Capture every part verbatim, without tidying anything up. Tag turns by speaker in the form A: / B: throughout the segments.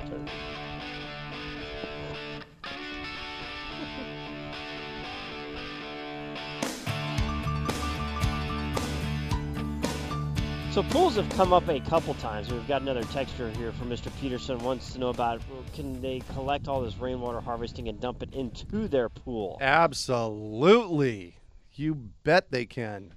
A: filter. So pools have come up a couple times. We've got another texture here from Mister Peterson wants to know about, well, can they collect all this rainwater harvesting and dump it into their pool?
B: Absolutely. You bet they can.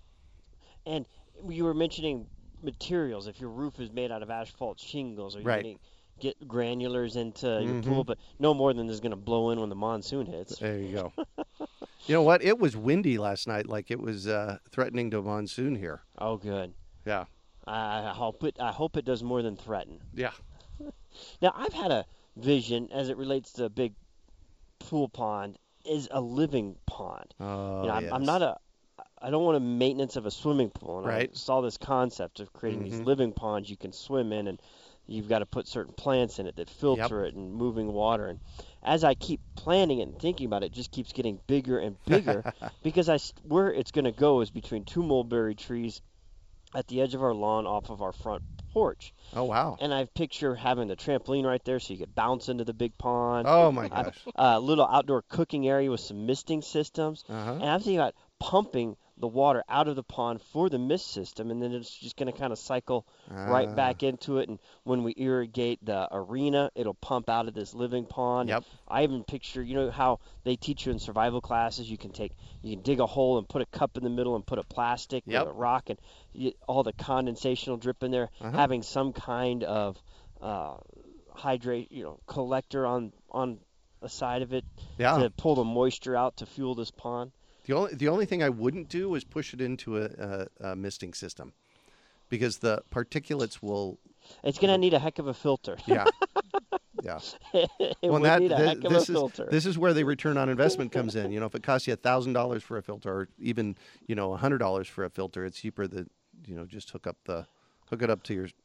A: And you were mentioning materials. If your roof is made out of asphalt shingles, are you
B: Right.
A: going to get granulars into your
B: Mhm.
A: pool? But no more than is going to blow in when the monsoon hits.
B: There you go. You know what? It was windy last night, like it was uh, threatening to monsoon here.
A: Oh, good.
B: Yeah.
A: I I hope it. I hope it does more than threaten.
B: Yeah.
A: Now, I've had a vision as it relates to a big pool pond is a living pond.
B: Oh,
A: You know, I'm,
B: yes.
A: I'm not a. I don't want a maintenance of a swimming pool. And
B: Right.
A: I saw this concept of creating these
B: Mhm.
A: living ponds you can swim in, and you've got to put certain plants in it that filter it and moving water. And as I keep planning it and thinking about it, it just keeps getting bigger and bigger because I st- where it's going to go is between two mulberry trees at the edge of our lawn off of our front porch.
B: Oh, wow.
A: And I picture having the trampoline right there so you could bounce into the big pond.
B: Oh, my
A: A
B: gosh.
A: uh, little outdoor cooking area with some misting systems.
B: Uh-huh.
A: And I'm thinking about pumping the water out of the pond for the mist system, and then it's just going to kind of cycle right
B: Ah.
A: back into it. And when we irrigate the arena, it'll pump out of this living pond.
B: Yep.
A: And I even picture, you know how they teach you in survival classes, you can take, you can dig a hole and put a cup in the middle and put a plastic
B: Yep.
A: with a rock, and you, all the condensation will drip in there.
B: Uh-huh.
A: Having some kind of uh, hydrate, you know, collector on on the side of it
B: Yeah.
A: to pull the moisture out to fuel this pond.
B: The only the only thing I wouldn't do is push it into a, a, a misting system, because the particulates will.
A: It's going to need a heck of a filter.
B: Yeah. Yeah.
A: it
B: Well,
A: would
B: that
A: need a
B: thi-
A: heck of
B: this
A: a
B: is
A: filter.
B: this is where the return on investment comes in. You know, if it costs you a thousand dollars for a filter, or even you know a hundred dollars for a filter, it's cheaper that you know just hook up the hook it up to your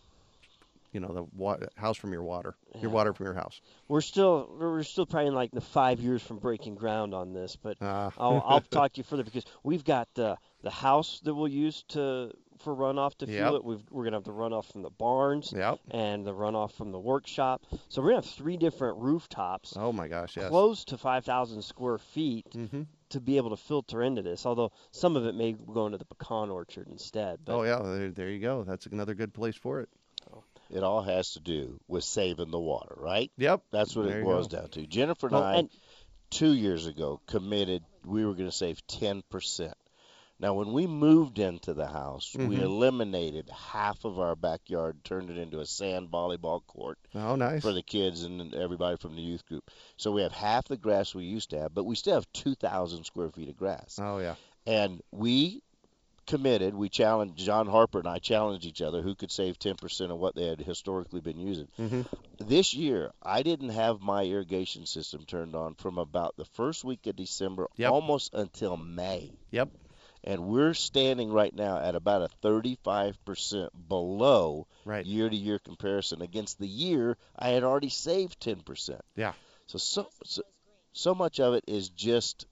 B: you know the wa- house from your water, your
A: Yeah.
B: water from your house.
A: We're still we're still probably in like the five years from breaking ground on this, but
B: Uh,
A: I'll, I'll talk to you further because we've got the the house that we'll use to for runoff to fuel
B: Yep.
A: it. We've, we're gonna have the runoff from the barns
B: Yep.
A: and the runoff from the workshop. So we're gonna have three different rooftops,
B: Oh my gosh, yes.
A: close to five thousand square feet,
B: Mm-hmm.
A: to be able to filter into this. Although some of it may go into the pecan orchard instead. But
B: Oh yeah, there, there you go. That's another good place for it.
C: It all has to do with saving the water, right?
B: Yep.
C: That's what
B: There
C: it
B: you
C: boils
B: go.
C: down to. Jennifer and
A: Well,
C: I,
A: and
C: two years ago, committed we were going to save ten percent. Now, when we moved into the house, we
B: Mhm.
C: eliminated half of our backyard, turned it into a sand volleyball court
B: Oh, nice.
C: for the kids and everybody from the youth group. So we have half the grass we used to have, but we still have two thousand square feet of grass.
B: Oh yeah.
C: And we committed, we challenged, John Harper and I challenged each other who could save ten percent of what they had historically been using.
B: Mm-hmm.
C: This year, I didn't have my irrigation system turned on from about the first week of December
B: Yep.
C: almost until May.
B: Yep.
C: And we're standing right now at about a thirty-five percent below
B: Right.
C: year-to-year comparison against the year I had already saved ten percent.
B: Yeah.
C: So, so, so, so much of it is just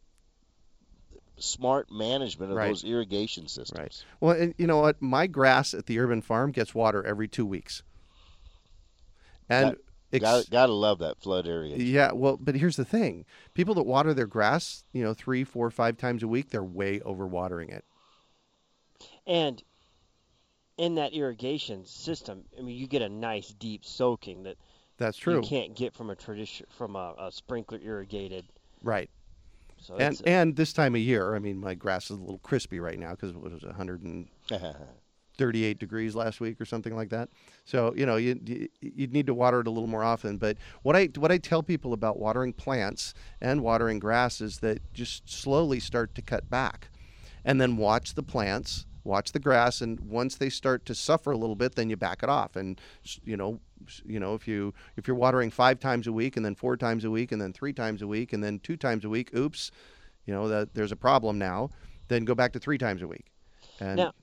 C: smart management of
B: Right.
C: those irrigation systems.
B: Right. Well, and you know what? My grass at the urban farm gets water every two weeks. And ex-
C: Got, gotta love that flood irrigation.
B: yeah, well, but here's the thing: people that water their grass, you know, three, four, five times a week, they're way overwatering it.
A: and in that irrigation system, I mean, you get a nice deep soaking that
B: That's true.
A: you can't get from a tradition from a, a sprinkler irrigated.
B: Right.
A: So
B: And
A: it's,
B: and this time of year, I mean, my grass is a little crispy right now because it was one hundred thirty-eight degrees last week or something like that. So you know, you you you'd need to water it a little more often. But what I what I tell people about watering plants and watering grass is that just slowly start to cut back, and then watch the plants, watch the grass, and once they start to suffer a little bit, then you back it off. And you know, you know, if you if you're watering five times a week, and then four times a week, and then three times a week, and then two times a week, oops, you know that there's a problem now. Then go back to three times a week. And
A: Now,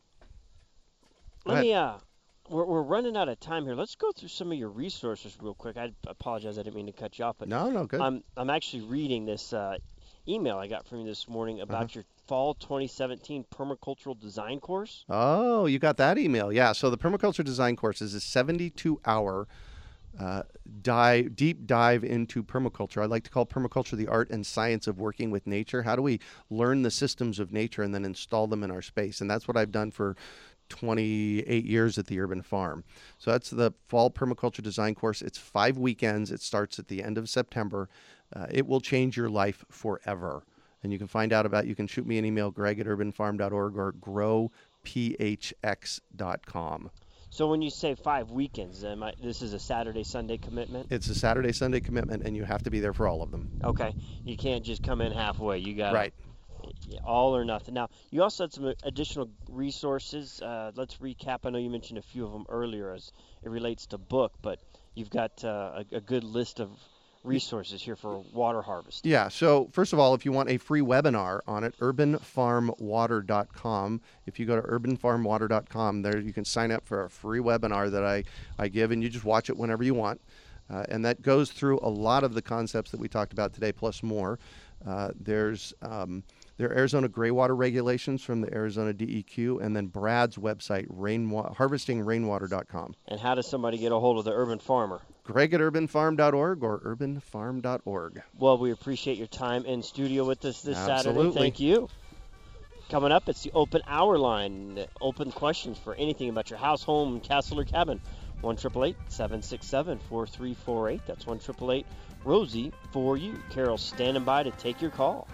B: Go
A: let
B: ahead.
A: me. Uh, we're we're running out of time here. Let's go through some of your resources real quick. I apologize, I didn't mean to cut you off, but
B: no, no, good.
A: I'm I'm actually reading this uh, email I got from you this morning about
B: Uh-huh.
A: your fall twenty seventeen permacultural design course.
B: Oh, you got that email. Yeah. So the permaculture design course is a seventy-two hour uh, dive, deep dive into permaculture. I like to call permaculture the art and science of working with nature. How do we learn the systems of nature and then install them in our space? And that's what I've done for twenty-eight years at the Urban Farm. So that's the Fall Permaculture Design course. It's five weekends. It starts at the end of September. Uh, it will change your life forever. And you can find out about, you can shoot me an email, greg at urban farm dot org or grow p h x dot com.
A: So when you say five weekends, am I, this is a Saturday, Sunday commitment?
B: It's a Saturday, Sunday commitment, and you have to be there for all of them.
A: Okay. You can't just come in halfway. You got
B: right.
A: all or nothing. Now, you also had some additional resources. Uh, let's recap. I know you mentioned a few of them earlier as it relates to book, but you've got uh, a, a good list of resources here for water harvest.
B: Yeah, so first of all, if you want a free webinar on it, urban farm water dot com. If you go to urban farm water dot com, there you can sign up for a free webinar that I, I give, and you just watch it whenever you want. Uh, and that goes through a lot of the concepts that we talked about today, plus more. Uh, there's um, there are Arizona gray water regulations from the Arizona D E Q, and then Brad's website, rainwa- harvesting rainwater dot com.
A: And how does somebody get a hold of the Urban Farmer?
B: Greg at urban farm dot org or urban farm dot org.
A: Well, we appreciate your time in studio with us this
B: Absolutely.
A: Saturday. Thank you. Coming up, it's the open hour line. Open questions for anything about your house, home, castle, or cabin. one eight eight eight, seven six seven, four three four eight. That's one eight eight eight, Rosie for you. Carol's standing by to take your call.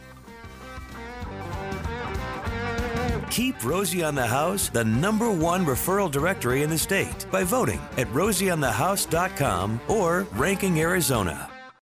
D: Keep Rosie on the House the number one referral directory in the state by voting at rosie on the house dot com or Ranking Arizona.